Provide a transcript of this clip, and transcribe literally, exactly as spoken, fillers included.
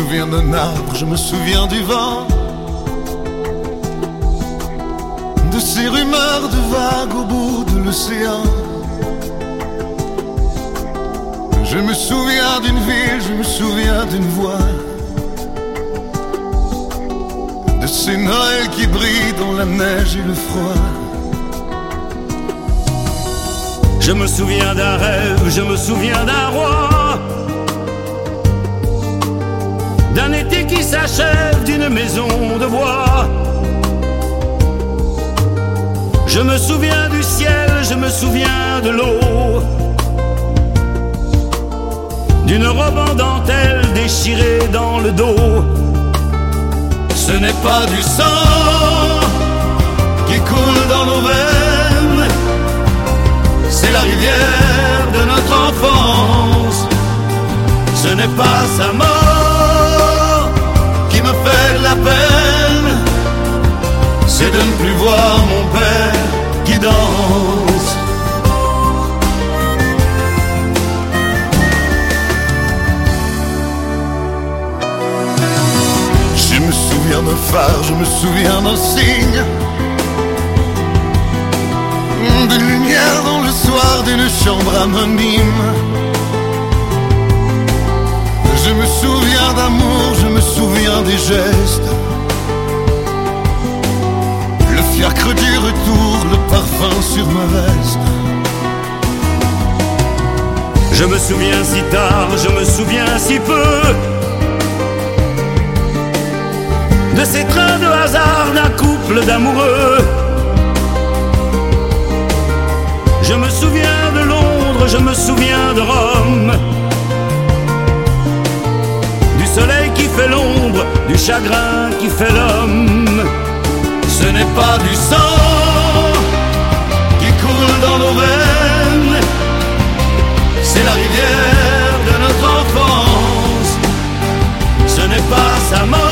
souviens d'un arbre, je me souviens du vent, de ces rumeurs de vagues au bout de l'océan. Je me souviens d'une ville, je me souviens d'une voix, de ces Noëls qui brillent dans la neige et le froid. Je me souviens d'un rêve, je me souviens d'un roi, d'un été qui s'achève, d'une maison de bois. Je me souviens du ciel, je me souviens de l'eau, d'une robe en dentelle déchirée dans le dos. Ce n'est pas du sang qui coule dans nos veines, c'est la rivière de notre enfance. Ce n'est pas sa mort qui me fait la peine, c'est de ne plus voir mon père qui danse. Je me souviens d'un phare, je me souviens d'un signe, de lumière dans le soir d'une chambre anonyme. Je me souviens d'amour, je me souviens des gestes, le fiacre du retour, le parfum sur ma veste. Je me souviens si tard, je me souviens si peu, de ces trains de hasard d'un couple d'amoureux. Je me souviens de Londres, je me souviens de Rome, du soleil qui fait l'ombre, du chagrin qui fait l'homme. Ce n'est pas du sang qui coule dans nos veines, c'est la rivière de notre enfance. Ce n'est pas sa mort